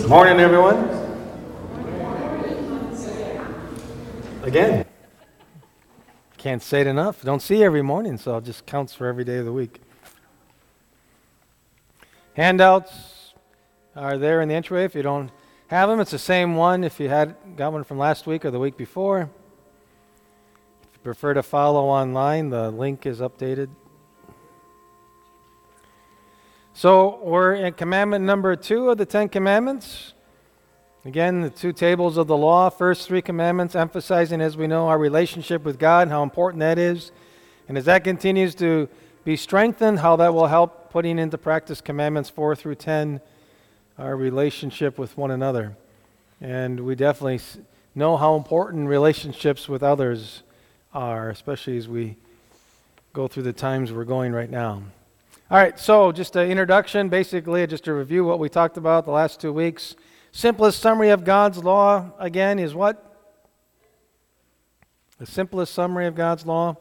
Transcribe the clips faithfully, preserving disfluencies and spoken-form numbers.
Good morning, everyone. Again. Can't say it enough. Don't see you every morning, so it just counts for every day of the week. Handouts are there in the entryway if you don't have them. It's the same one if you had got one from last week or the week before. If you prefer to follow online, the link is updated. So we're in commandment number two of the Ten Commandments. Again, the two tables of the law, first three commandments, emphasizing, as we know, our relationship with God and how important that is. And as that continues to be strengthened, how that will help putting into practice commandments four through ten, our relationship with one another. And we definitely know how important relationships with others are, especially as we go through the times we're going right now. All right, so just an introduction, basically, just to review what we talked about the last two weeks. Simplest summary of God's law, again, is what? The simplest summary of God's law?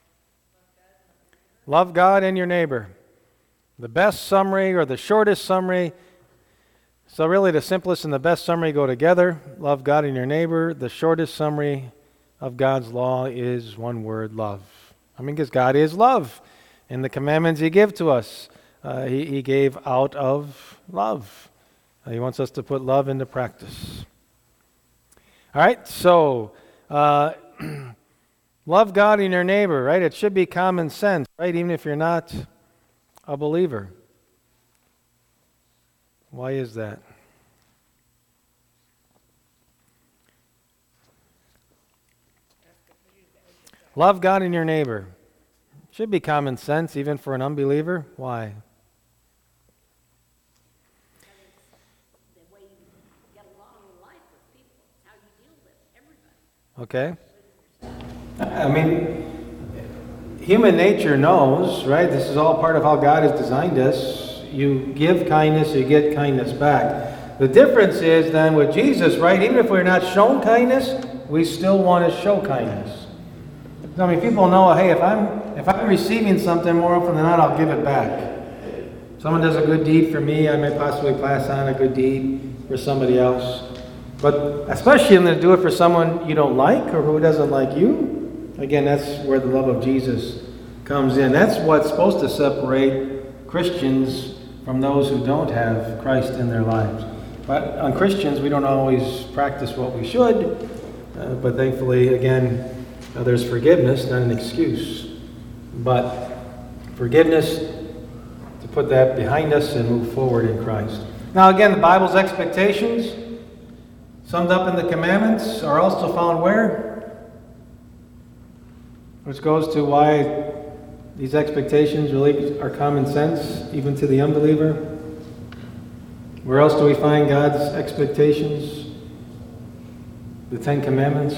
Love God and your neighbor. The best summary or the shortest summary. So really the simplest and the best summary go together. Love God and your neighbor. The shortest summary of God's law is one word, love. I mean, because God is love. And the commandments He gave to us, uh, he, he gave out of love. He wants us to put love into practice. All right, so uh, love God and your neighbor, right? It should be common sense, right? Even if you're not a believer. Why is that? Love God and your neighbor. Should be common sense even for an unbeliever. Why? Okay. I mean, human nature knows, right? This is all part of how God has designed us. You give kindness, you get kindness back. The difference is then with Jesus, right? Even if we're not shown kindness, we still want to show kindness. I mean, people know, hey, if I'm if I'm receiving something, more often than not, I'll give it back. Someone does a good deed for me, I may possibly pass on a good deed for somebody else. But especially when they do it for someone you don't like or who doesn't like you, again, that's where the love of Jesus comes in. That's what's supposed to separate Christians from those who don't have Christ in their lives. But on Christians, we don't always practice what we should. Uh, but thankfully, again, uh, there's forgiveness, not an excuse. But forgiveness to put that behind us and move forward in Christ. Now, again, the Bible's expectations, summed up in the commandments, are also found where? Which goes to why these expectations really are common sense, even to the unbeliever. Where else do we find God's expectations? The Ten Commandments.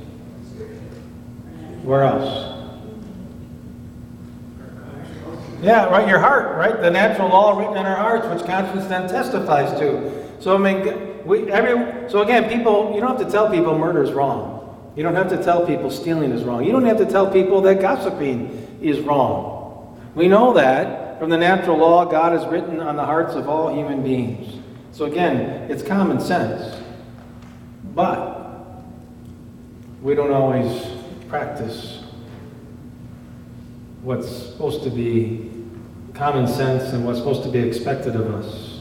Where else? Yeah, right, your heart, right? The natural law written in our hearts, which conscience then testifies to. So, I mean, we, every, so again, people, you don't have to tell people murder is wrong. You don't have to tell people stealing is wrong. You don't have to tell people that gossiping is wrong. We know that from the natural law God has written on the hearts of all human beings. So again, it's common sense. But we don't always practice what's supposed to be common sense and what's supposed to be expected of us.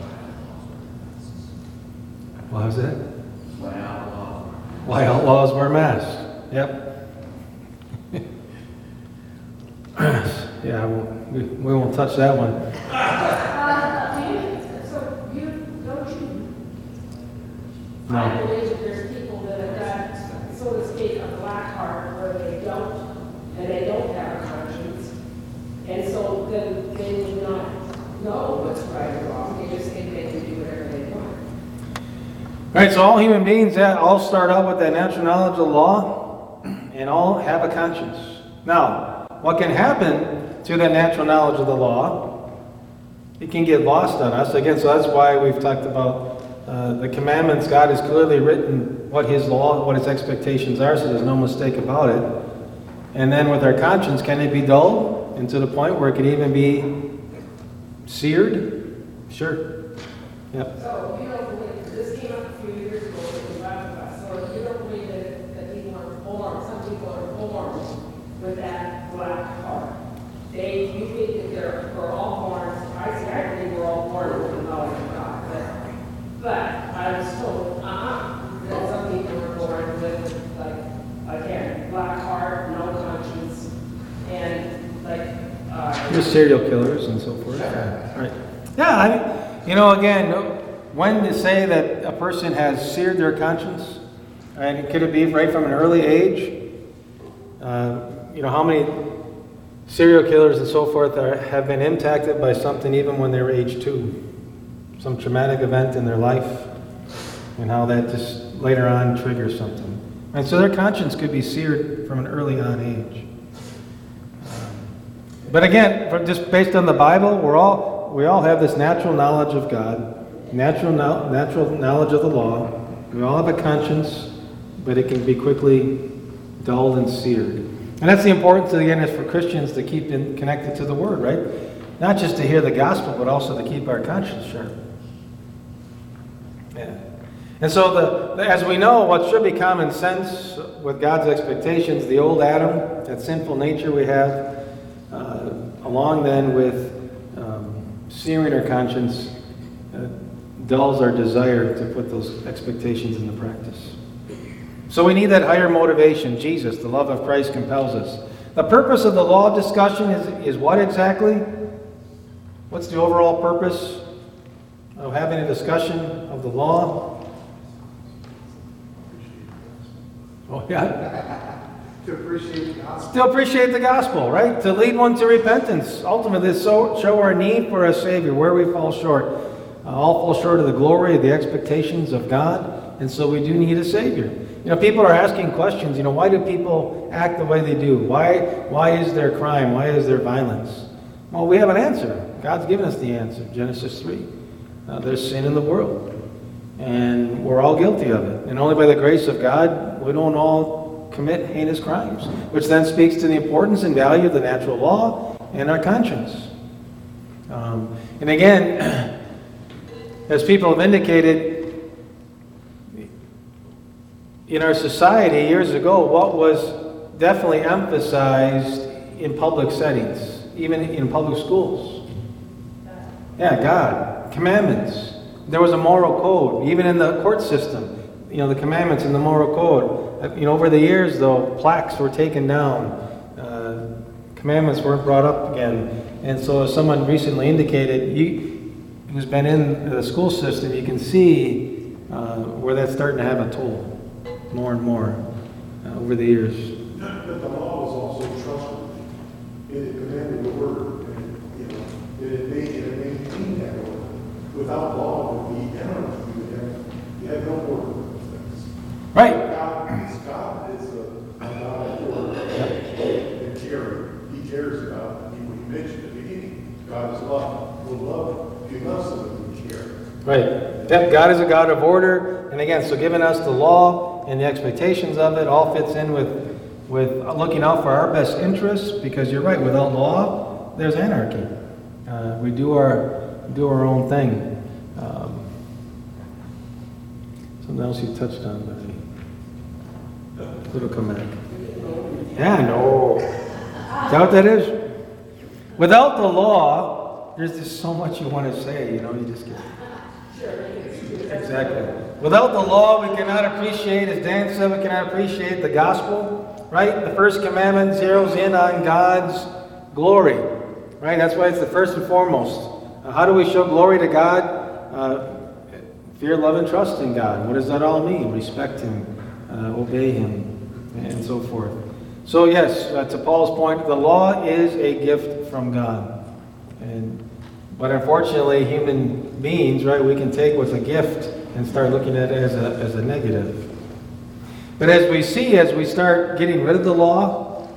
Why is that? Why outlaws? Why outlaws wear masks? Yep. yeah, we, we won't touch that one. Uh, so you don't you? No. I believe that there's people that have got, so to speak, a black heart where they don't, and they don't have a conscience, and so then they would not know what's right or wrong. They just think they can do whatever they want. All right, so all human beings yeah, all start out with that natural knowledge of the law and all have a conscience. Now, what can happen to that natural knowledge of the law? It can get lost on us. Again, so that's why we've talked about uh, the commandments. God has clearly written what His law, what His expectations are, so there's no mistake about it. And then with our conscience, can it be dull? And to the point where it can even be seared? Sure. Yep. So you don't believe There's serial killers and so forth. Right. Yeah, I, you know, again, when to say that a person has seared their conscience, and could it be right from an early age? Uh, you know, how many serial killers and so forth are, have been impacted by something even when they were age two? Some traumatic event in their life, and how that just later on triggers something. And so their conscience could be seared from an early on age. But again, for just based on the Bible, we're all we all have this natural knowledge of God, natural no, natural knowledge of the law. We all have a conscience, but it can be quickly dulled and seared. And that's the importance, again, is for Christians to keep in, connected to the Word, right? Not just to hear the gospel, but also to keep our conscience sharp. Yeah. And so, the, the, as we know, what should be common sense with God's expectations, the old Adam, that sinful nature we have, uh, along then with um, searing our conscience, uh, dulls our desire to put those expectations into practice. So we need that higher motivation. Jesus, the love of Christ, compels us. The purpose of the law discussion is, is what exactly? What's the overall purpose of having a discussion of the law? Oh, yeah? To appreciate the gospel. To appreciate the gospel, right? To lead one to repentance. Ultimately, so show our need for a Savior, where we fall short. Uh, all fall short of the glory, of the expectations of God, and so we do need a Savior. You know, people are asking questions, you know, why do people act the way they do? Why, why is there crime? Why is there violence? Well, we have an answer. God's given us the answer, Genesis three. Uh, there's sin in the world, and we're all guilty of it. And only by the grace of God, we don't all commit heinous crimes, which then speaks to the importance and value of the natural law and our conscience. Um, and again, as people have indicated, in our society years ago, what was definitely emphasized in public settings, even in public schools? Yeah, God, commandments. There was a moral code, even in the court system. You know, the commandments and the moral code. You know, over the years, though, plaques were taken down. Uh, commandments weren't brought up again. And so, as someone recently indicated, you, who's been in the school system, you can see uh, where that's starting to have a toll. More and more uh, over the years. But the law was also trustworthy. It commanded the word, and you know, it made it maintained that order. Without law, it would be anarchy. You would have you have no order of things. Right. God is God is a, a God of order and care. He cares about the people he mentioned at the beginning. God is love. Will love if he loves them, he care. Right. Yep, God is a God of order, and again, so giving us the law and the expectations of it all fits in with with looking out for our best interests, because you're right, without law, there's anarchy. Uh, we do our do our own thing. Um, something else you touched on, Betty. It'll come back. Yeah, no. Is that what that is? Without the law, there's just so much you want to say, you know, you just get... Exactly. Without the law, we cannot appreciate, as Dan said, we cannot appreciate the gospel, right? The first commandment zeroes in on God's glory, right? That's why it's the first and foremost. Uh, how do we show glory to God? Uh, fear, love, and trust in God. What does that all mean? Respect Him, uh, obey Him, and so forth. So yes, uh, to Paul's point, the law is a gift from God. And But unfortunately, human beings, right, we can take what's a gift and start looking at it as a, as a negative. But as we see, as we start getting rid of the law,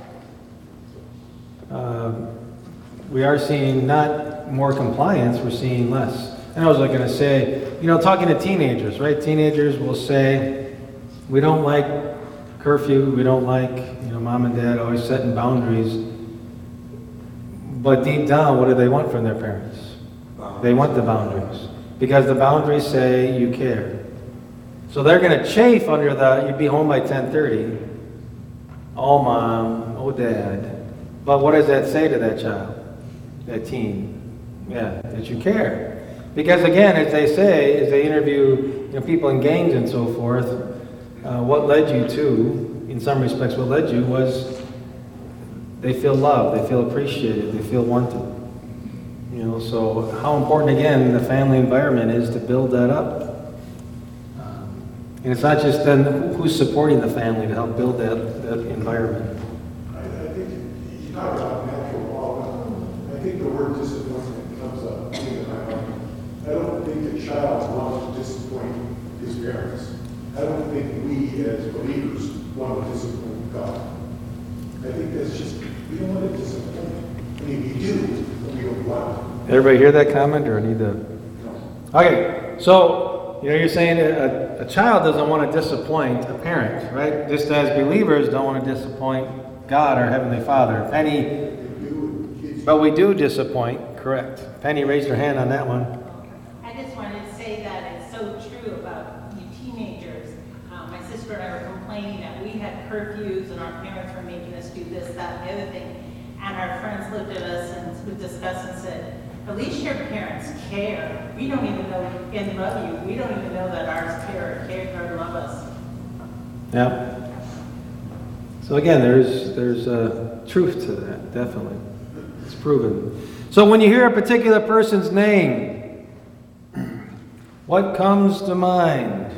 uh, we are seeing not more compliance, we're seeing less. And I was going to say, you know, talking to teenagers, right? Teenagers will say, we don't like curfew, we don't like, you know, mom and dad always setting boundaries. But deep down, what do they want from their parents? They want the boundaries, because the boundaries say you care. So they're going to chafe under the, you'd be home by ten thirty. Oh, mom, oh, dad. But what does that say to that child, that teen? Yeah, that you care. Because again, as they say, as they interview you know, people in gangs and so forth, uh, what led you to, in some respects, what led you was they feel loved, they feel appreciated, they feel wanted. You know, so how important, again, the family environment is to build that up. Um, and it's not just then who's supporting the family to help build that, that environment. I, I think you talk about natural law. I think the word disappointment comes up in my mind. I don't think a child wants to disappoint his parents. I don't think we as believers want to disappoint God. I think that's just, we don't want to disappoint. I mean, we do, but we don't want to. Everybody hear that comment, or need to? Okay, so you know, you're saying a, a child doesn't want to disappoint a parent, right? Just as believers don't want to disappoint God, our Heavenly Father. Penny, but we do disappoint, correct. Penny raised her hand on that one. I just wanted to say that it's so true about you teenagers. Um, my sister and I were complaining that we had curfews and our parents were making us do this, that, and the other thing. And our friends looked at us and would discuss and said, at least your parents care. We don't even know and love you. We don't even know that ours care or care or love us. Yeah. So again, there's there's a truth to that, definitely. It's proven. So when you hear a particular person's name, what comes to mind?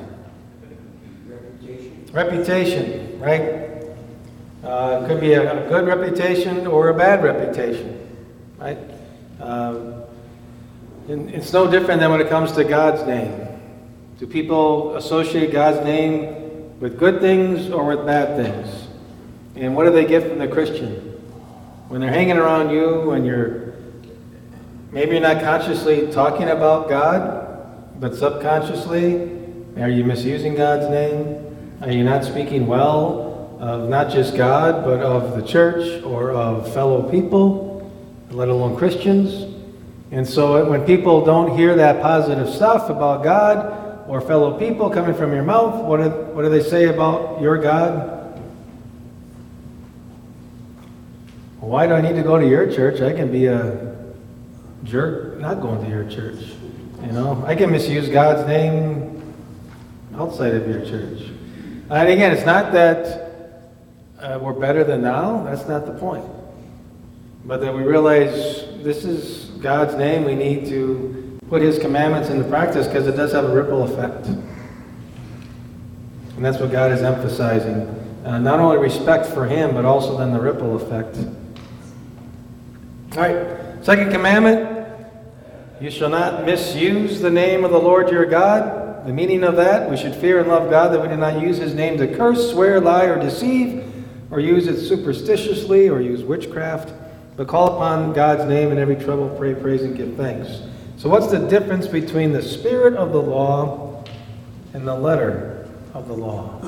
Reputation. Reputation, right? Uh, it could be a, a good reputation or a bad reputation, right? Um, and it's no different than when it comes to God's name. Do people associate God's name with good things or with bad things? And what do they get from the Christian? When they're hanging around you and you're, maybe you're not consciously talking about God, but subconsciously, are you misusing God's name? Are you not speaking well of not just God, but of the church or of fellow people, let alone Christians? And so when people don't hear that positive stuff about God or fellow people coming from your mouth, what do, what do they say about your God? Why do I need to go to your church? I can be a jerk not going to your church. You know, I can misuse God's name outside of your church. And again, it's not that uh, we're better than thou. That's not the point. But that we realize this is God's name. We need to put His commandments into practice because it does have a ripple effect. And that's what God is emphasizing. Uh, not only respect for Him, but also then the ripple effect. All right, second commandment, you shall not misuse the name of the Lord your God. The meaning of that, we should fear and love God, that we do not use His name to curse, swear, lie, or deceive, or use it superstitiously, or use witchcraft, but call upon God's name in every trouble, pray, praise, and give thanks. So what's the difference between the spirit of the law and the letter of the law?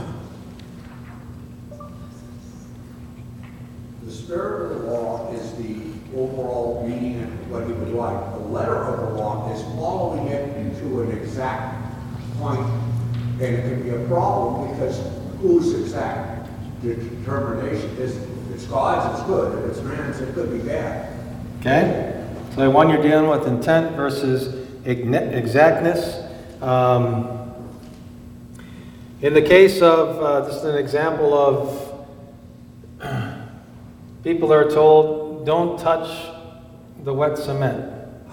The spirit of the law is the overall meaning and what he would like. The letter of the law is following it into an exact point. And it can be a problem because whose exact determination is it? If it's God's, it's good. If it's man's, it could be bad. Okay? So one, you're dealing with intent versus exactness. Um, in the case of, uh, just an example of, people are told, don't touch the wet cement.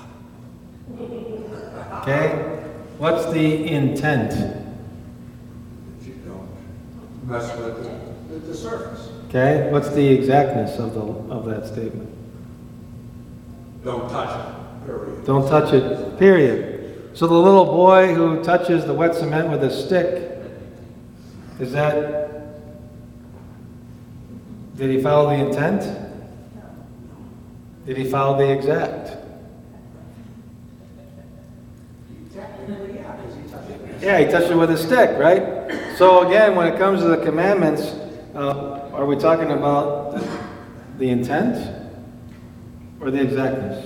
Okay? What's the intent? If you don't mess with the, the, the surface. Okay? What's the exactness of the of that statement? Don't touch it, period. Don't touch it, period. So the little boy who touches the wet cement with a stick, is that, did he follow the intent? Did he follow the exact? Technically, yeah, because he touched it. Yeah, he touched it with a stick, right? So again, when it comes to the commandments, uh, are we talking about the intent or the exactness?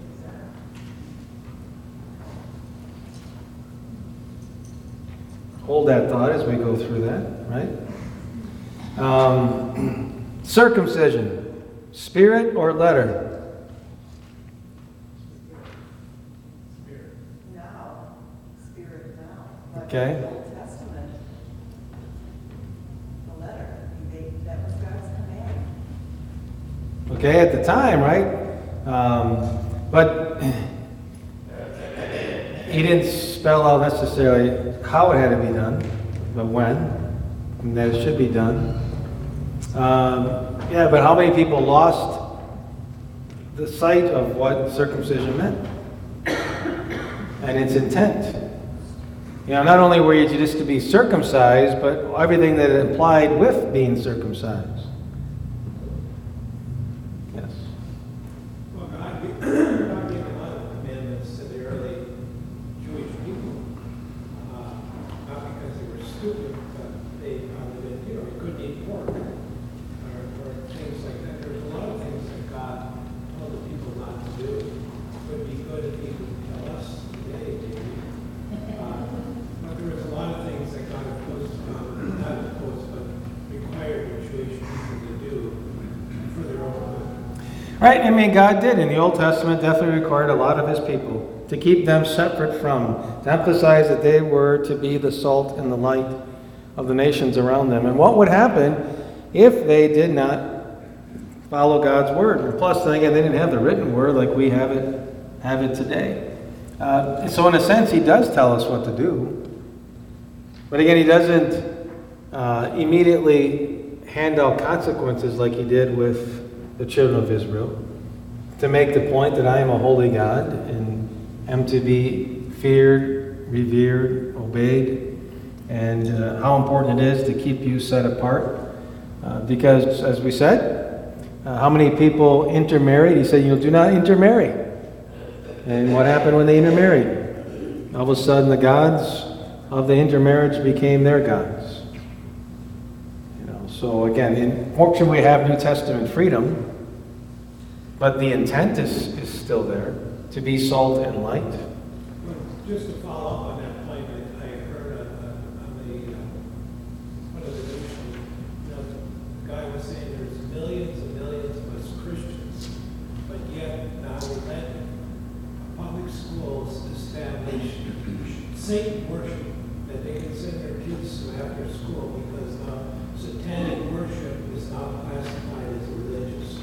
Hold that thought as we go through that, right? Um, circumcision, spirit or letter? Now, spirit now. But Okay. the Old Testament, the letter, they, that was God's command. okay, at the time, right? Um, but he didn't spell out necessarily how it had to be done, but when, and that it should be done. Um, yeah, but how many people lost the sight of what circumcision meant and its intent? You know, not only were you just to be circumcised, but everything that it implied with being circumcised. Yes. Well, God gave, God gave a lot of commandments to the early Jewish people, uh, not because they were stupid, but they probably didn't, you know, you couldn't eat pork, or, or things like that. There's a lot of things that God told the people not to do. It would be good if he would tell us today, maybe. Uh, but there was a lot of things that God imposed, um, not imposed, but required the Jewish people to do for their own good. Right, I mean, God did in the Old Testament definitely required a lot of his people to keep them separate from, to emphasize that they were to be the salt and the light of the nations around them. And what would happen if they did not follow God's word? And plus, then again, they didn't have the written word like we have it, have it today. Uh, so in a sense, he does tell us what to do. But again, he doesn't uh, immediately hand out consequences like he did with the children of Israel, to make the point that I am a holy God and am to be feared, revered, obeyed, and uh, how important it is to keep you set apart. Uh, because, as we said, uh, how many people intermarried? He said, you know, do not intermarry. And what happened when they intermarried? All of a sudden, the gods of the intermarriage became their gods. You know, so again, in, fortunately, we have New Testament freedom, but the intent is, is still there, to be salt and light. Well, just to follow up on that point, I, I heard on, on the, uh, one of the news, you know, the guy was saying there's millions and millions of us Christians, but yet now we let public schools establish Satan worship that they can send their kids to after school because now satanic worship is now classified as religious.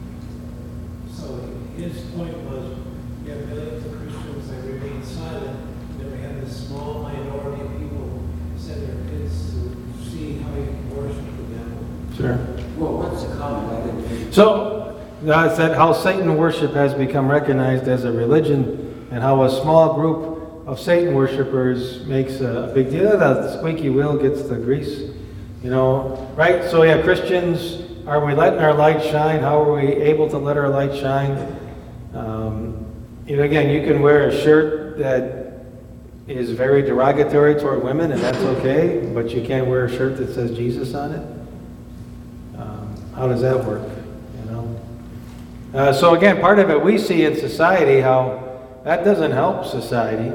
So his point was, we have millions of Christians that remain silent, and then we have this small minority of people send their kids to see how you can worship the devil. Sure. Well, what's the comment? I didn't. So, God said how Satan worship has become recognized as a religion, and how a small group of Satan worshipers makes a big deal. The squeaky wheel gets the grease. You know, right? So, yeah, Christians, are we letting our light shine? How are we able to let our light shine? Um, you know, again, you can wear a shirt that is very derogatory toward women, and that's okay, but you can't wear a shirt that says Jesus on it. Um, how does that work? You know. Uh, so again, part of it we see in society how that doesn't help society.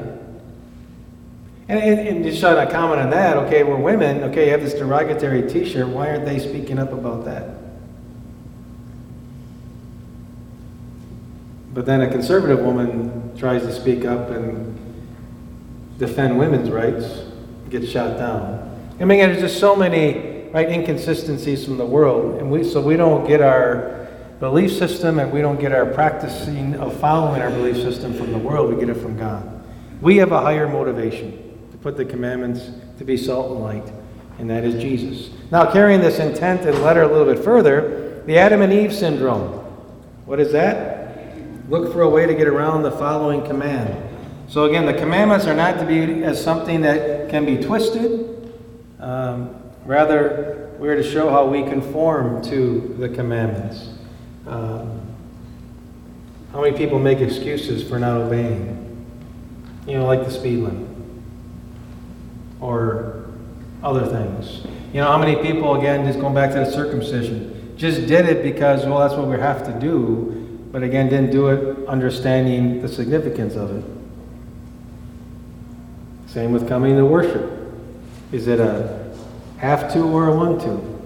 And, and, and just trying to comment on that, okay, we're women, okay, you have this derogatory t-shirt, why aren't they speaking up about that? But then a conservative woman tries to speak up and defend women's rights, gets shot down. I mean, there's just so many, right, inconsistencies from the world, and we so we don't get our belief system and we don't get our practicing of following our belief system from the world, we get it from God. We have a higher motivation to put the commandments to be salt and light, and that is Jesus. Now, carrying this intent and letter a little bit further, the Adam and Eve syndrome. What is that? Look for a way to get around the following command. So again, the commandments are not to be as something that can be twisted. Um, rather, we're to show how we conform to the commandments. Um, how many people make excuses for not obeying? You know, like the speed limit. Or other things. You know, how many people, again, just going back to the circumcision, just did it because, well, that's what we have to do, but again, didn't do it understanding the significance of it. Same with coming to worship. Is it a have to or a want to?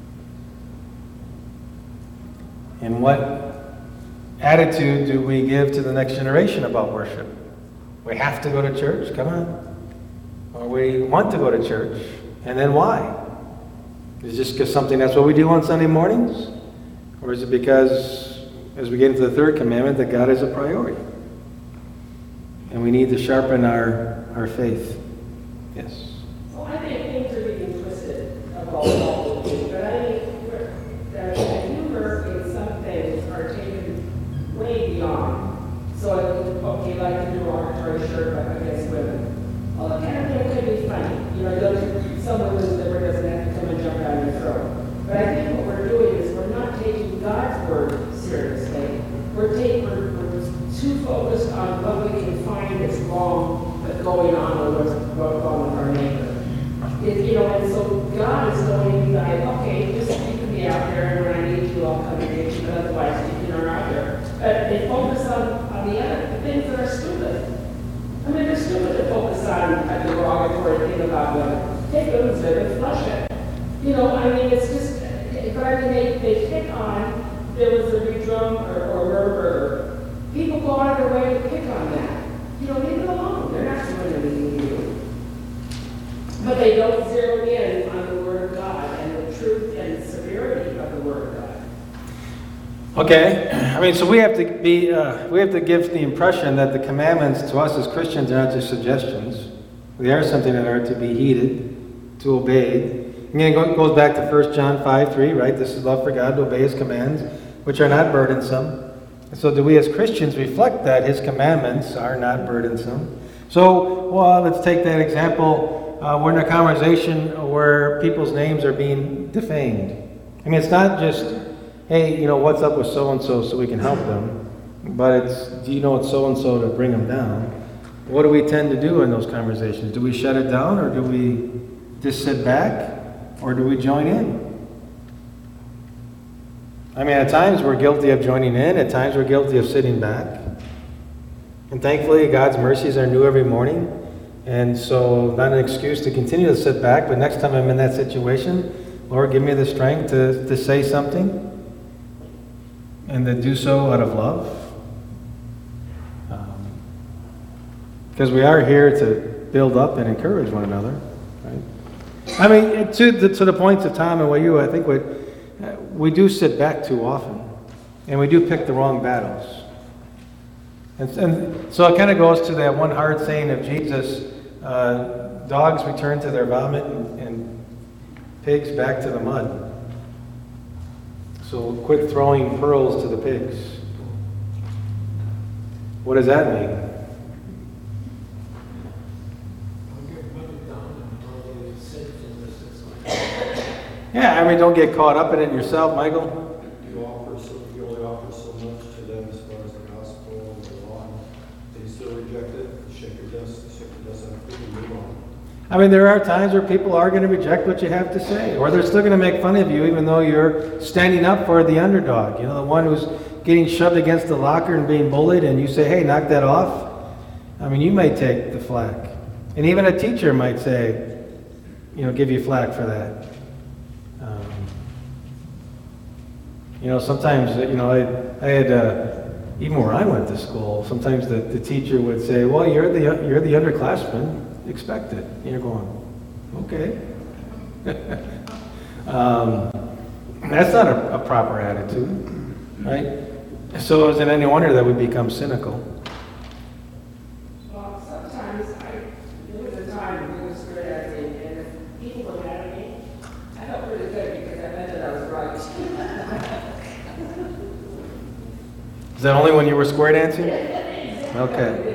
And what attitude do we give to the next generation about worship? We have to go to church? Come on. Or we want to go to church? And then why? Is it just because something that's what we do on Sunday mornings? Or is it because as we get into the third commandment, that God is a priority. And we need to sharpen our, our faith. Yes. Well, I think things are getting twisted about all the things, but I think we're- that the humor in some things are taken way beyond. So, okay, like the derogatory shirt up against women. Well, it kind of could be funny. You know, those, some women's liver doesn't have to come and jump down your throat. But I think what we're doing is we're not taking God's word seriously. We're taking, we're, we're too focused on what we can find that's wrong that's going on with what's going on with our neighbor. If, you know, and so God is going to be like, okay, just you can be out there, and when I need you, I'll come and get you, but otherwise, you know, out there. But they focus on, on the other the things that are stupid. I mean, they're stupid to focus on a derogatory thing about women. Take women's lip and flush it. You know, I mean, it's just, but I mean, they, they pick on, there was a big drum or, or murder. People go out of their way to pick on that. You know, leave it alone. They're not doing anything to you. But they don't zero in on the Word of God and the truth and severity of the Word of God. Okay, I mean, so we have to be, uh, we have to give the impression that the commandments to us as Christians are not just suggestions. They are something that are to be heeded, to obeyed. Again, it goes back to First John five three, right? This is love for God, to obey His commands, which are not burdensome. So do we as Christians reflect that His commandments are not burdensome? So, well, let's take that example. Uh, we're in a conversation where people's names are being defamed. I mean, it's not just, hey, you know, what's up with so-and-so so we can help them, but it's, do you know it's so-and-so to bring them down? What do we tend to do in those conversations? Do we shut it down, or do we just sit back, or do we join in? I mean, at times we're guilty of joining in, at times we're guilty of sitting back. And thankfully, God's mercies are new every morning. And so, not an excuse to continue to sit back, but next time I'm in that situation, Lord, give me the strength to, to say something and to do so out of love. Um, because we are here to build up and encourage one another, right? I mean, to the, to the points of Tom and what you, I think what, we do sit back too often, and we do pick the wrong battles. And, and so it kind of goes to that one hard saying of Jesus, uh, dogs return to their vomit and, and pigs back to the mud. So quit throwing pearls to the pigs. What does that mean? Yeah, I mean, don't get caught up in it yourself, Michael. You offer so, you only offer so much to them as far as the gospel and the law. They still reject it. Shake your dust, shake your dust, and move on. I mean, there are times where people are going to reject what you have to say, or they're still going to make fun of you even though you're standing up for the underdog. You know, the one who's getting shoved against the locker and being bullied, and you say, hey, knock that off. I mean, you may take the flack. And even a teacher might say, you know, give you flack for that. Um, you know, sometimes, you know, I, I had, uh, even where I went to school, sometimes the, the teacher would say, well, you're the, you're the underclassman. Expect it. And you're going, okay. um, that's not a, a proper attitude, right? So is it any wonder that we become cynical? Well, sometimes I, there was a time when we were scared at me, and if people were mad at me, I felt pretty good because I meant that I was right. Is that only when you were square dancing? Okay.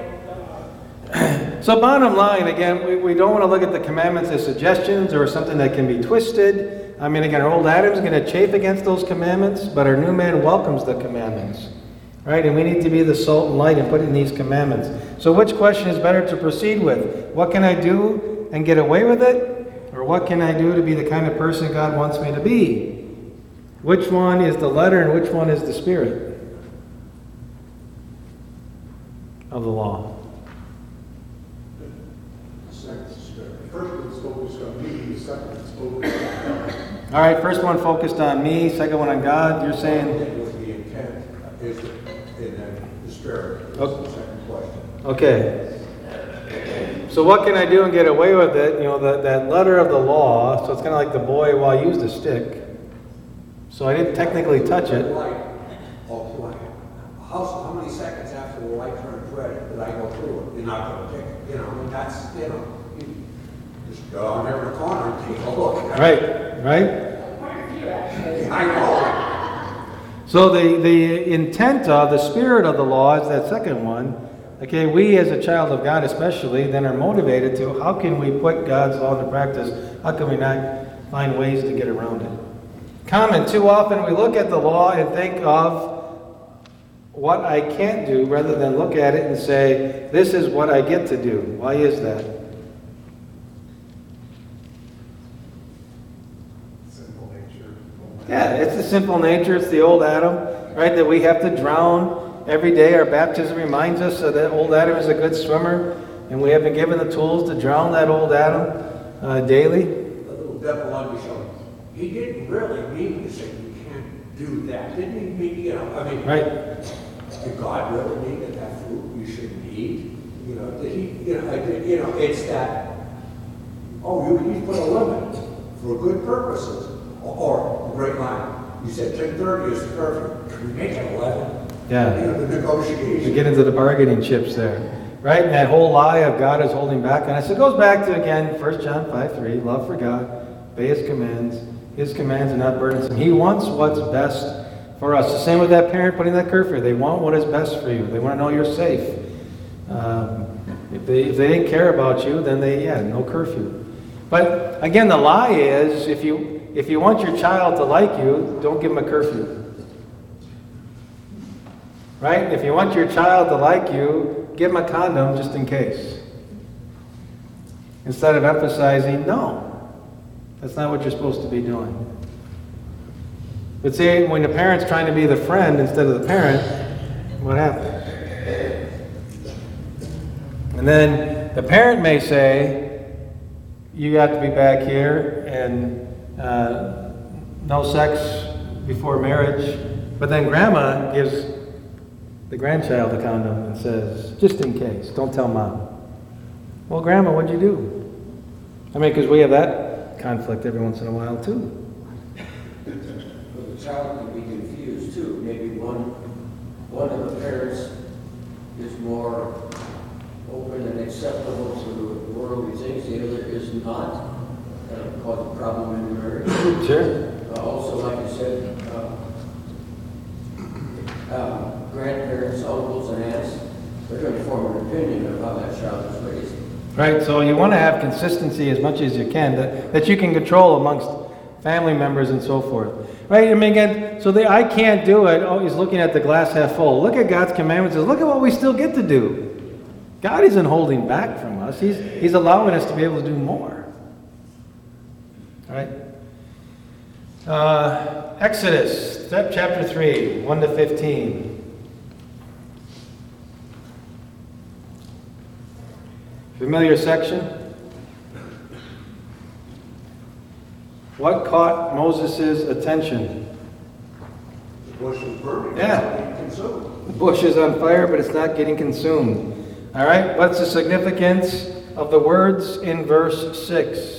So bottom line, again, we, we don't want to look at the commandments as suggestions or something that can be twisted. I mean, again, our old Adam's going to chafe against those commandments, but our new man welcomes the commandments, right? And we need to be the salt and light and put in these commandments. So which question is better to proceed with? What can I do and get away with it? Or what can I do to be the kind of person God wants me to be? Which one is the letter and which one is the spirit of the law? First one's focused on me, the second one's focused on God. All right, first one focused on me, second one on God. You're saying, With the intent is in the spirit. That's Okay. the second question. okay. So what can I do and get away with it? You know, that, that letter of the law, so it's kind of like the boy, well, I used a stick. So I didn't technically touch it. Right. Also, How, how many seconds after the light turns red did I go through it? You're not gonna take, it, you know, and that's, you know, you just go on every corner and take a look. Right, right? Quite a few, actually. I know. So the, the intent of, the spirit of the law is that second one. Okay, we as a child of God especially then are motivated to, how can we put God's law into practice? How can we not find ways to get around it? Comment, too often we look at the law and think of what I can't do rather than look at it and say, this is what I get to do. Why is that? Simple nature. Yeah, it's the simple nature. It's the old Adam, right, that we have to drown every day. Our baptism reminds us that old Adam is a good swimmer, and we have been given the tools to drown that old Adam uh, daily. The little devil on me showed. He didn't really mean to say you can't do that. Didn't he mean, you know, I mean. Right. Did God really mean that that fruit you shouldn't eat? You know, did he, you know, I did, you know, it's that, oh, you, you put a limit for good purposes. Or, or a great line. You said ten thirty is the curfew. Can we make it eleven? Yeah. You know, the negotiation. We get into the bargaining chips there, right? And that whole lie of God is holding back on us. It goes back to, again, First John five three, love for God, obey His commands. His commands are not burdensome. He wants what's best for us. The same with that parent putting that curfew. They want what is best for you. They want to know you're safe. Um, if they if they didn't care about you, then they, yeah, no curfew. But again, the lie is, if you if you want your child to like you, don't give them a curfew. Right? If you want your child to like you, give them a condom just in case. Instead of emphasizing, no, that's not what you're supposed to be doing. But see, when the parent's trying to be the friend instead of the parent, what happens? And then the parent may say, you got to be back here and uh, no sex before marriage. But then grandma gives the grandchild a condom and says, just in case, don't tell mom. Well, grandma, what'd you do? I mean, because we have that conflict every once in a while, too. The child can be confused too. Maybe one, one of the parents is more open and acceptable to worldly things, the other is not. That'll cause a problem in the marriage. Sure. Uh, also, like you said, uh, uh, grandparents, uncles, and aunts, they're going to form an opinion of how that child is raised. Right, so you want to have consistency as much as you can, that, that you can control amongst family members and so forth. Right, I mean, again, so the I can't do it, oh, he's looking at the glass half full. Look at God's commandments, look at what we still get to do. God isn't holding back from us, he's, he's allowing us to be able to do more. All right? Uh, Exodus, chapter three, one to fifteen. Familiar section? What caught Moses' attention? The bush is burning. Yeah. It's not being consumed. The bush is on fire, but it's not getting consumed. All right, what's the significance of the words in verse six?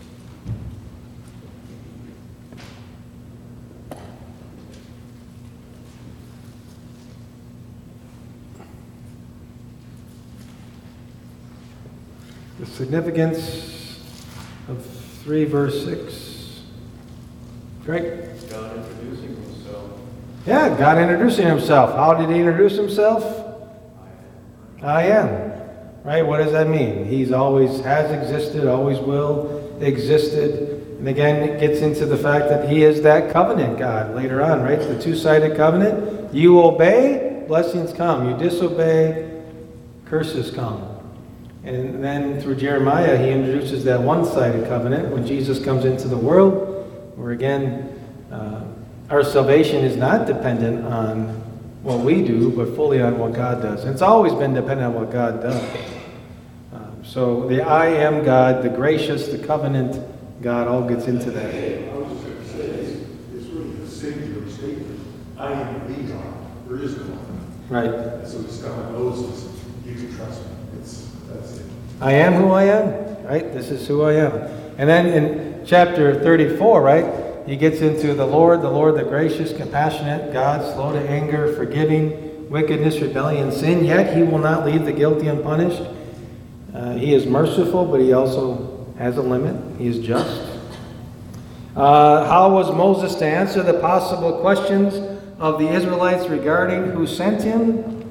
The significance of three verse six. Great. God introducing himself. Yeah, God introducing himself. How did he introduce himself? I am. Right? What does that mean? He's always has existed, always will, existed. And again, it gets into the fact that he is that covenant God later on, right? The two-sided covenant. You obey, blessings come. You disobey, curses come. And then through Jeremiah, he introduces that one-sided covenant when Jesus comes into the world, where again, uh, our salvation is not dependent on what we do, but fully on what God does. And it's always been dependent on what God does. Um, so the I am God, the gracious, the covenant God, all gets into that. I was just going to say, it's, it's really a singular statement. I am the God. There is no one. Right. And so he's telling Moses, you can trust me. It's, that's it. I am who I am, right? This is who I am. And then in chapter thirty-four, right, he gets into the Lord, the Lord, the gracious, compassionate God, slow to anger, forgiving, wickedness, rebellion, sin, yet he will not leave the guilty unpunished. Uh, he is merciful, but he also has a limit. He is just. Uh, how was Moses to answer the possible questions of the Israelites regarding who sent him?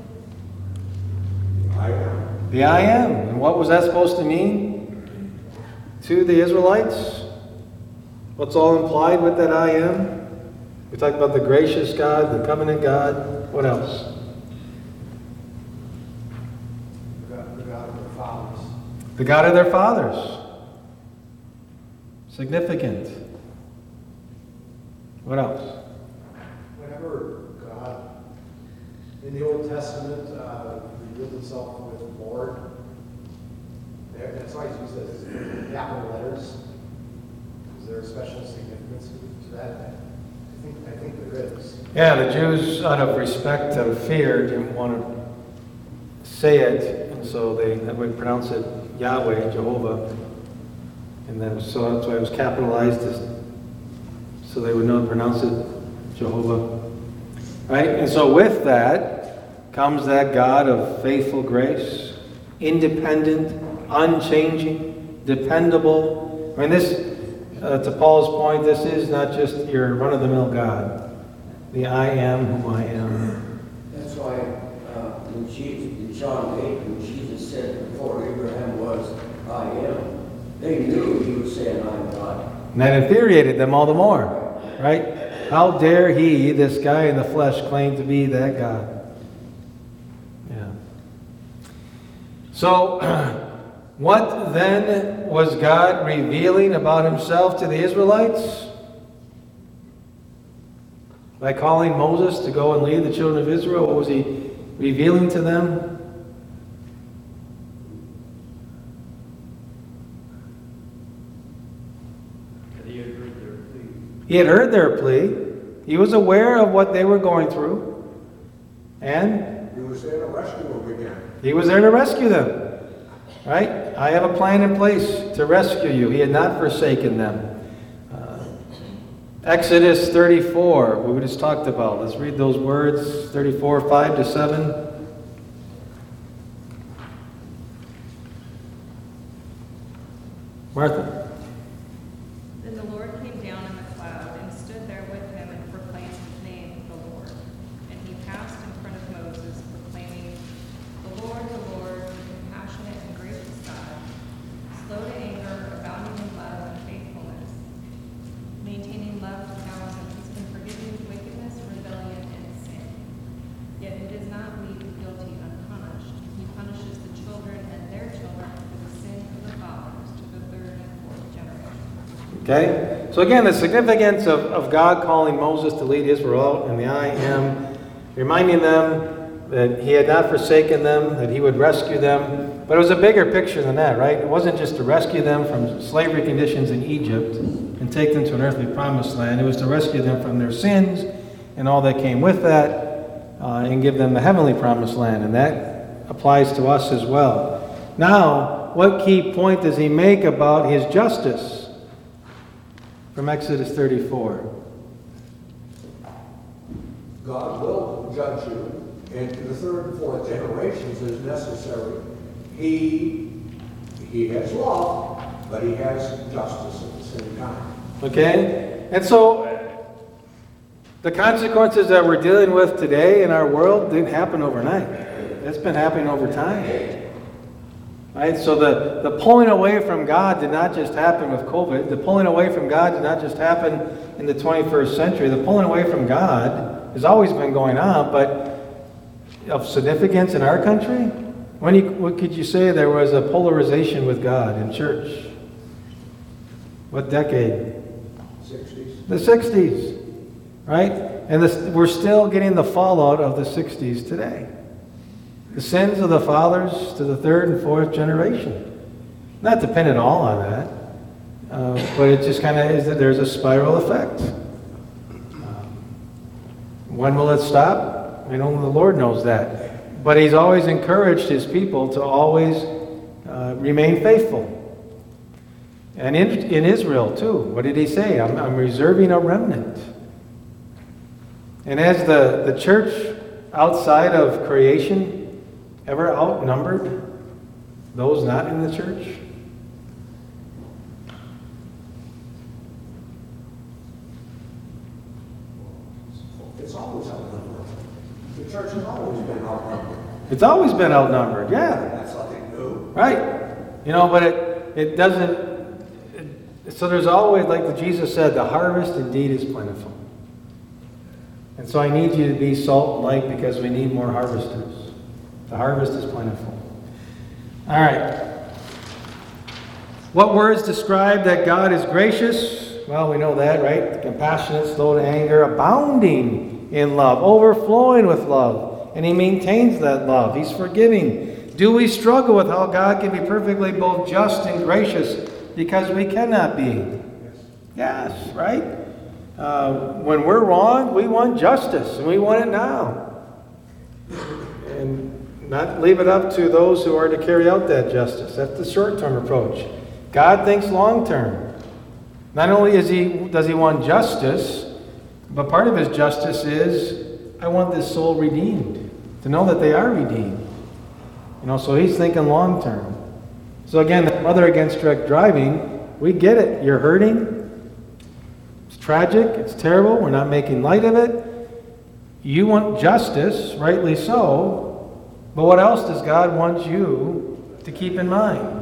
I am. The I am. And what was that supposed to mean to the Israelites? What's all implied with that I am? We talked about the gracious God, the covenant God. What else? The God, the God of their fathers. The God of their fathers. Significant. What else? Whenever God, in the Old Testament, uh, revealed himself with Lord, there, that's why he's used as capital letters. Is there a special significance to that? I think, I think there is. Yeah, the Jews, out of respect and fear, didn't want to say it, and so they would pronounce it Yahweh, Jehovah. And then, so that's why it was capitalized, so they would know to pronounce it Jehovah. Right? And so with that comes that God of faithful grace, independent, unchanging, dependable. I mean, this, uh, to Paul's point, this is not just your run-of-the-mill God. The I am whom I am. That's why uh, when Jesus, in John eight, when Jesus said before Abraham was, I am, they knew he was saying, I am God. And that infuriated them all the more. Right? How dare he, this guy in the flesh, claim to be that God? Yeah. So, what then was God revealing about himself to the Israelites? By calling Moses to go and lead the children of Israel, what was he revealing to them? He had heard their plea. He had heard their plea. He was aware of what they were going through. And He was there to rescue them again. he was there to rescue them. Right? I have a plan in place to rescue you. He had not forsaken them. Uh, Exodus thirty-four, we just talked about. Let's read those words, thirty-four, five to seven. Martha. Then the Lord came down in the cloud and stood there with him and proclaimed his name, the Lord. And he passed in front of Moses, proclaiming, The Lord, the Lord, the compassionate and gracious God, slow to anger, abounding in love and faithfulness, maintaining love to thousands, and forgiving wickedness, rebellion, and sin. Yet he does not leave the guilty unpunished. He punishes the children and their children for the sin of the fathers to the third and fourth generation. Okay? So again, the significance of, of God calling Moses to lead Israel and the I am, reminding them that he had not forsaken them, that he would rescue them. But it was a bigger picture than that, right? It wasn't just to rescue them from slavery conditions in Egypt and take them to an earthly promised land. It was to rescue them from their sins and all that came with that uh, and give them the heavenly promised land. And that applies to us as well. Now, what key point does he make about his justice? From Exodus thirty-four. God will judge you, and to the third and fourth generations as necessary. He, he has love, but he has justice at the same time. Okay? And so, the consequences that we're dealing with today in our world didn't happen overnight. It's been happening over time. Right? So the, the pulling away from God did not just happen with COVID. The pulling away from God did not just happen in the twenty-first century. The pulling away from God has always been going on, but of significance in our country? When you, what could you say there was a polarization with God in church? What decade? Sixties. The sixties, right? And this, we're still getting the fallout of the sixties today. The sins of the fathers to the third and fourth generation. Not to pin it all on that, uh, but it just kind of is that there's a spiral effect. Um, when will it stop? I know the Lord knows that. But he's always encouraged his people to always uh, remain faithful. And in, in Israel, too, what did he say? I'm, I'm reserving a remnant. And as the, the church outside of creation ever outnumbered those not in the church? It's always outnumbered. The church has always been outnumbered. It's always been outnumbered, yeah. That's nothing new. Right. You know, but it, it doesn't, it, so there's always, like Jesus said, the harvest indeed is plentiful. And so I need you to be salt and light because we need more harvesters. The harvest is plentiful. All right. What words describe that God is gracious? Well, we know that, right? Compassionate, slow to anger, abounding in love, overflowing with love. And he maintains that love. He's forgiving. Do we struggle with how God can be perfectly both just and gracious? Because we cannot be. Yes, right? Uh, when we're wrong, we want justice, and we want it now. And not leave it up to those who are to carry out that justice. That's the short-term approach. God thinks long-term. Not only is he, does he want justice, but part of his justice is, I want this soul redeemed, to know that they are redeemed. You know, so he's thinking long-term. So again, the mother against drunk driving, we get it. You're hurting. It's tragic. It's terrible. We're not making light of it. You want justice, rightly so. But what else does God want you to keep in mind?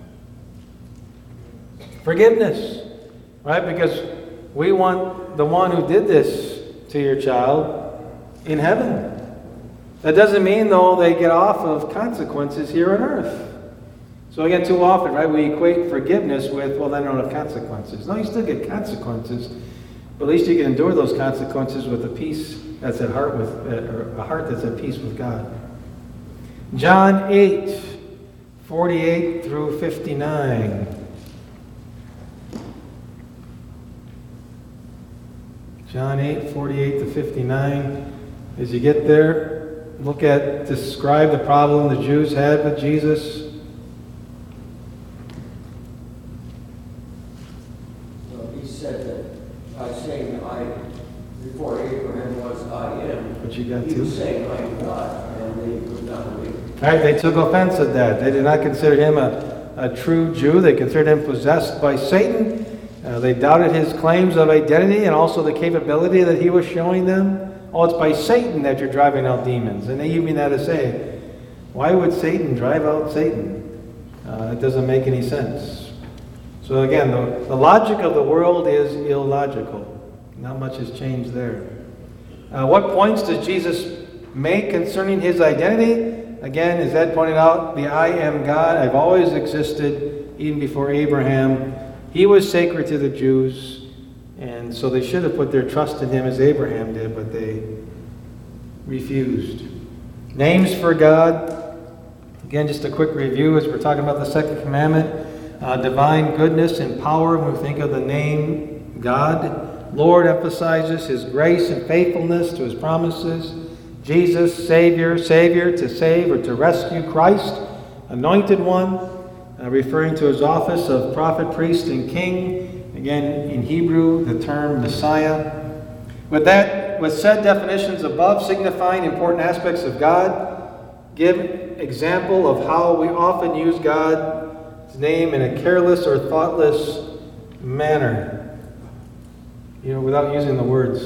Forgiveness. Right? Because we want the one who did this to your child in heaven. That doesn't mean, though, they get off of consequences here on earth. So again, too often, right, we equate forgiveness with, well, then I don't have consequences. No, you still get consequences, but at least you can endure those consequences with a peace that's at heart with, or a heart that's at peace with God. John eight, forty-eight through fifty-nine. John eight, forty-eight to fifty-nine. As you get there, look at, describe the problem the Jews had with Jesus. So he said that by saying I, before Abraham was I am, What you got he too? was saying I am God, and they would not believe. All right, they took offense at that. They did not consider him a, a true Jew. They considered him possessed by Satan. Uh, they doubted his claims of identity and also the capability that he was showing them. Oh, it's by Satan that you're driving out demons. And they even had to say, why would Satan drive out Satan? Uh, it doesn't make any sense. So again, the, the logic of the world is illogical. Not much has changed there. Uh, what points does Jesus make concerning his identity? Again, as Ed pointed out, the I am God. I've always existed, even before Abraham. He was sacred to the Jews, and so they should have put their trust in him as Abraham did, but they refused. Names for God. Again, just a quick review as we're talking about the second commandment. Uh, divine goodness and power when we think of the name God. Lord emphasizes his grace and faithfulness to his promises. Jesus, Savior, Savior, to save or to rescue. Christ, Anointed One. Uh, referring to his office of prophet, priest, and king. Again, in Hebrew, the term Messiah. With that, with said definitions above signifying important aspects of God, give example of how we often use God's name in a careless or thoughtless manner. You know, without using the words.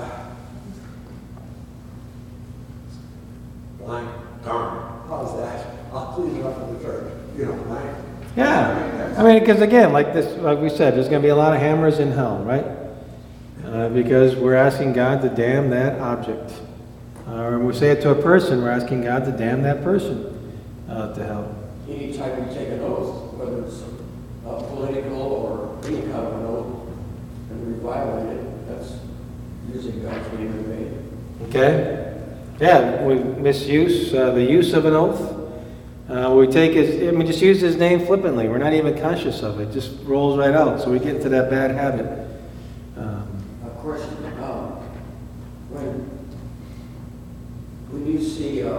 Blank, darn. How's that? I'll clean it up in the church. You know, blank. Yeah, I mean, because again, like this, like we said, there's going to be a lot of hammers in hell, right? Uh, because we're asking God to damn that object. Uh, when we say it to a person, we're asking God to damn that person uh, to hell. Anytime you take an oath, whether it's uh, political or any kind of an oath, and we violate it, that's using God's name in vain. Okay? Yeah, we misuse uh, the use of an oath. Uh, we take his, I mean, just use his name flippantly. We're not even conscious of it. It just rolls right out. So we get into that bad habit. Um, A question, um, when, when you see uh,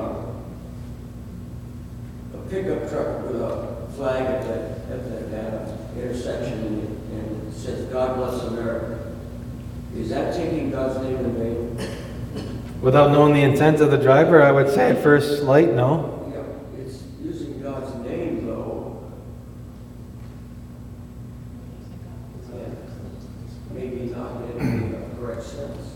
a pickup truck with a flag at that, at that uh, intersection and, and it says, God bless America, is that taking God's name in vain? Without knowing the intent of the driver, I would say at first light, no. Yeah, it's using God's name though. And maybe not in the correct sense.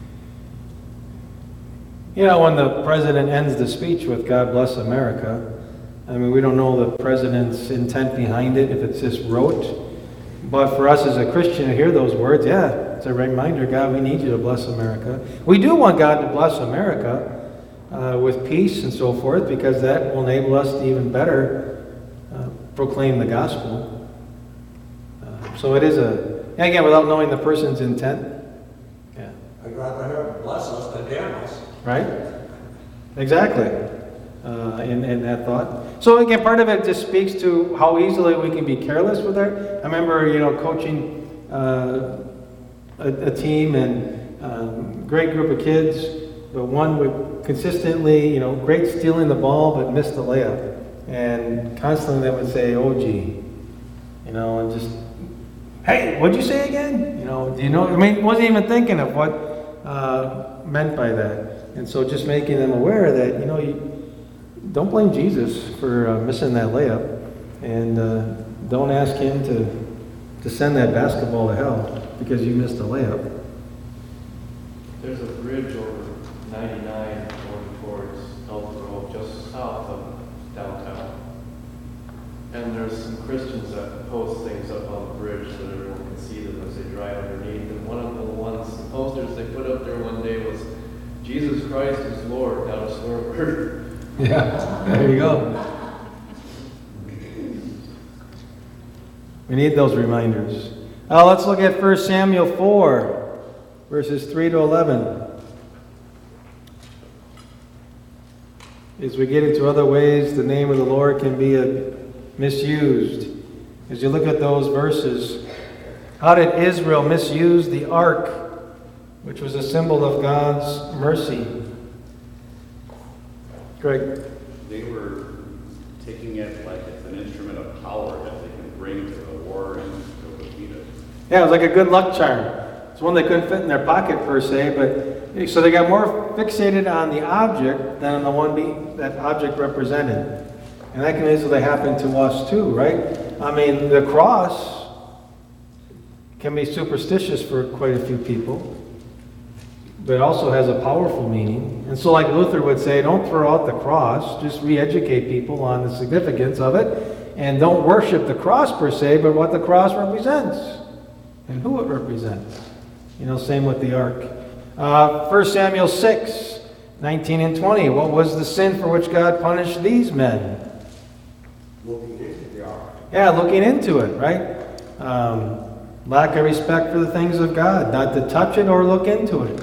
You know, when the president ends the speech with God bless America, I mean, we don't know the president's intent behind it, if it's just rote. But for us as a Christian to hear those words, yeah, it's a reminder, God, we need you to bless America. We do want God to bless America uh, with peace and so forth, because that will enable us to even better uh, proclaim the gospel. Uh, so it is a, and again, without knowing the person's intent. Yeah. I'd rather have him bless us than damn us. Right? Exactly. Uh, in, in that thought. So again, part of it just speaks to how easily we can be careless with our, I remember, you know, coaching uh, a, a team and um, great group of kids, but one would consistently, you know, great stealing the ball, but miss the layup. And constantly they would say, oh gee, you know, and just, hey, what'd you say again? You know, do you know, I mean, wasn't even thinking of what uh, meant by that. And so just making them aware that, you know, you, don't blame Jesus for uh, missing that layup, and uh, don't ask him to, to send that basketball to hell because you missed a layup. There's a bridge over ninety-nine going towards Elk Grove, just south of downtown. And there's some Christians that post things up on the bridge so that everyone can see them as they drive underneath. And one of the ones, the posters they put up there one day was, Jesus Christ is Lord, not a swear word. Yeah, there you go. We need those reminders. Uh, let's look at First Samuel four, verses three to eleven. As we get into other ways the name of the Lord can be uh, misused. As you look at those verses, how did Israel misuse the ark, which was a symbol of God's mercy? Greg. They were taking it like it's an instrument of power that they can bring to the war and to defeat it. Yeah, it was like a good luck charm. It's one they couldn't fit in their pocket per se, but so they got more fixated on the object than on the one be, that object represented. And that can easily happen to us too, right? I mean, the cross can be superstitious for quite a few people, but it also has a powerful meaning. And so like Luther would say, don't throw out the cross, just re-educate people on the significance of it, and don't worship the cross per se, but what the cross represents and who it represents. You know, same with the ark. Uh, First Samuel six, nineteen and twenty. What was the sin for which God punished these men? Looking into the ark. Yeah, looking into it, right? Um, lack of respect for the things of God, not to touch it or look into it.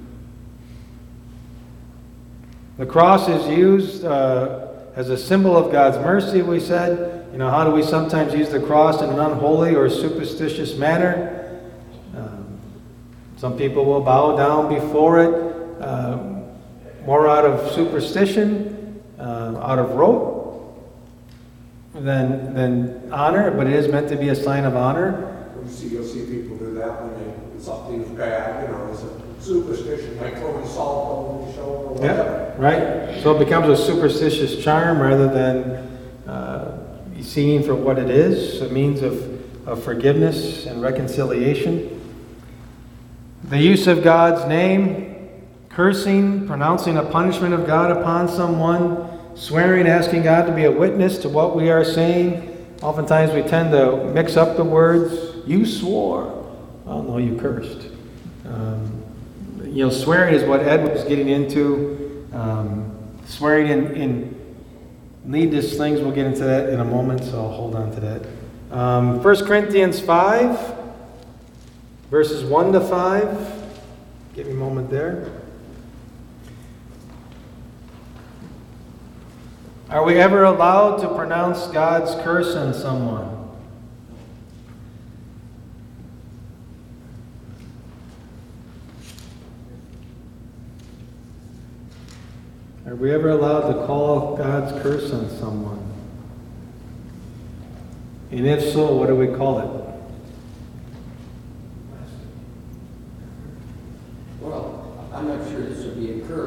The cross is used uh, as a symbol of God's mercy, we said. You know, how do we sometimes use the cross in an unholy or superstitious manner? Um, some people will bow down before it, uh, more out of superstition, uh, out of rote, than, than honor, but it is meant to be a sign of honor. You see, you'll see people do that when they, something's bad, you know, it's a superstition, like throwing salt over the shoulder or whatever. Yeah, right. So it becomes a superstitious charm rather than uh, seeing for what it is, a means of, of forgiveness and reconciliation. The use of God's name, cursing, pronouncing a punishment of God upon someone, swearing, asking God to be a witness to what we are saying. Oftentimes we tend to mix up the words. You swore. Well, no, you cursed. Um, you know, swearing is what Ed was getting into. Um, swearing in, in needless things, we'll get into that in a moment, so I'll hold on to that. Um, First Corinthians five, verses one to five. Give me a moment there. Are we ever allowed to pronounce God's curse on someone? Are we ever allowed to call God's curse on someone? And if so, what do we call it? Well, I'm not sure this would be a curse.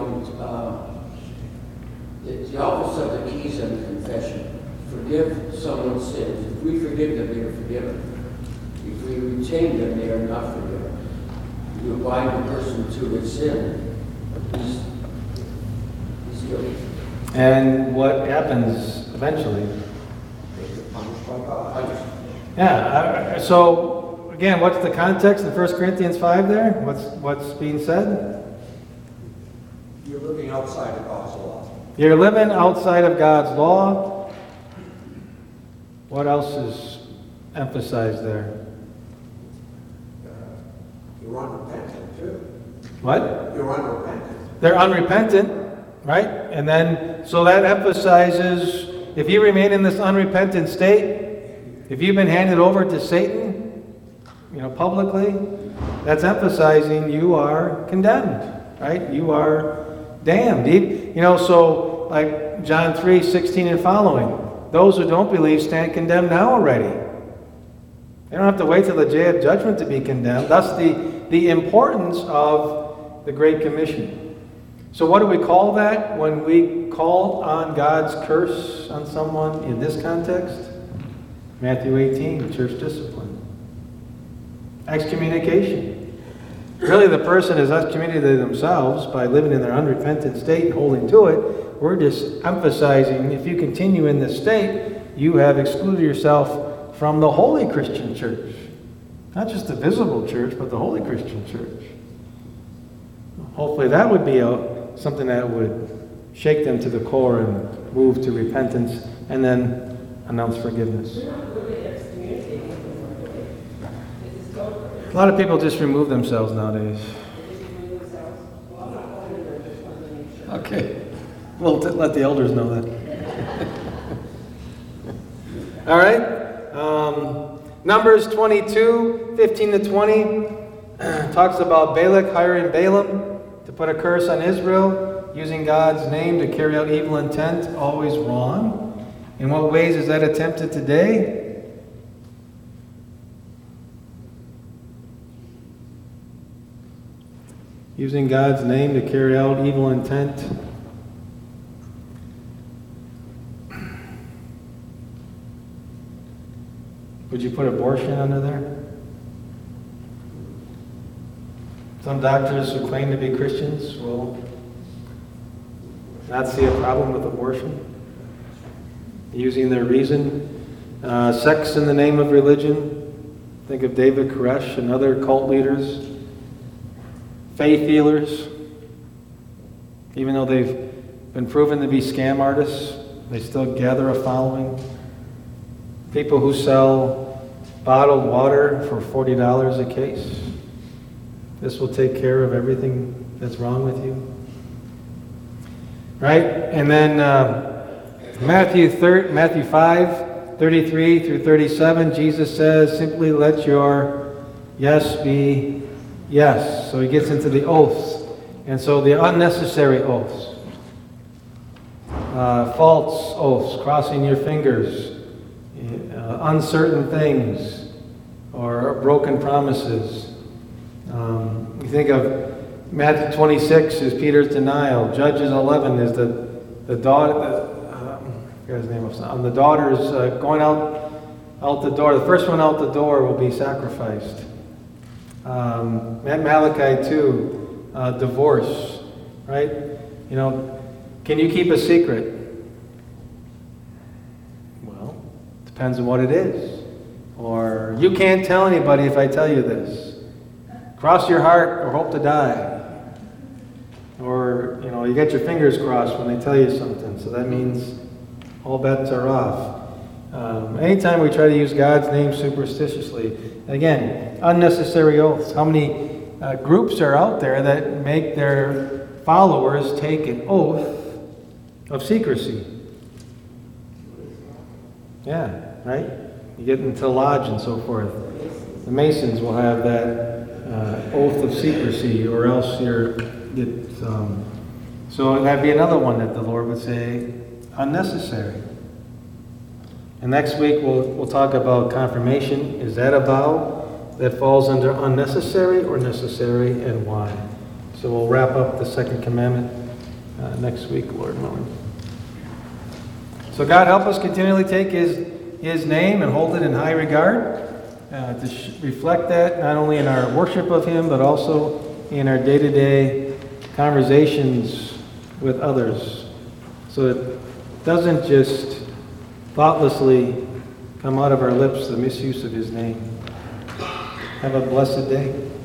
know, uh, the the office of the keys and confession. Forgive someone's sins. If we forgive them, they are forgiven. If we retain them, they are not forgiven. You bind a person to his sin, he's, he's guilty. And what happens eventually? Punished by God. Yeah, I- so again, what's the context in First Corinthians five there? What's, what's being said? You're living outside of God's law. You're living outside of God's law. What else is emphasized there? You're unrepentant too. What? You're unrepentant. They're unrepentant, right? And then, so that emphasizes, if you remain in this unrepentant state, if you've been handed over to Satan, you know, publicly, that's emphasizing you are condemned, right? You are damned. You know, so like John three sixteen and following, those who don't believe stand condemned now already. They don't have to wait till the day of judgment to be condemned. That's the, the importance of the Great Commission. So what do we call that when we call on God's curse on someone in this context? Matthew eighteen, church discipline. Excommunication. Really, the person is excommunicated themselves by living in their unrepentant state and holding to it. We're just emphasizing, if you continue in this state, you have excluded yourself from the holy Christian church. Not just the visible church, but the holy Christian church. Hopefully that would be a, something that would shake them to the core and move to repentance and then announce forgiveness. We're not really excommunicating them, really. This is totally. A lot of people just remove themselves nowadays. They just remove themselves. Well, I'm not going there, just wanted to make sure. Okay. We'll t- let the elders know that. All right. Um, Numbers twenty-two, fifteen to twenty talks about Balak hiring Balaam to put a curse on Israel, using God's name to carry out evil intent, always wrong. In what ways is that attempted today? Using God's name to carry out evil intent. Would you put abortion under there? Some doctors who claim to be Christians will not see a problem with abortion. Using their reason. Uh, sex in the name of religion. Think of David Koresh and other cult leaders. Faith healers. Even though they've been proven to be scam artists, they still gather a following. People who sell bottled water for forty dollars a case. This will take care of everything that's wrong with you. Right? And then uh, Matthew, thir- Matthew five, thirty-three through thirty-seven, Jesus says, simply let your yes be yes. So he gets into the oaths. And so the unnecessary oaths. Uh, false oaths, crossing your fingers. Uh, uncertain things or broken promises. Um, you think of Matthew twenty-six is Peter's denial. Judges eleven is the the daughter. The, uh, I forget his name. Of the daughters uh, going out out the door. The first one out the door will be sacrificed. Um, Malachi two, uh, divorce. Right? You know, can you keep a secret? Depends on what it is. Or, you can't tell anybody if I tell you this. Cross your heart or hope to die. Or, you know, you get your fingers crossed when they tell you something. So that means all bets are off. Um, anytime we try to use God's name superstitiously, again, unnecessary oaths. How many uh, groups are out there that make their followers take an oath of secrecy? Yeah. Right? You get into lodge and so forth. The Masons will have that uh, oath of secrecy, or else you're. It, um, so that'd be another one that the Lord would say unnecessary. And next week we'll we'll talk about confirmation. Is that a vow that falls under unnecessary or necessary, and why? So we'll wrap up the second commandment uh, next week, Lord willing. So God, help us continually take His, His name and hold it in high regard, uh, to sh- reflect that not only in our worship of Him, but also in our day-to-day conversations with others, so it doesn't just thoughtlessly come out of our lips the misuse of His name. Have a blessed day.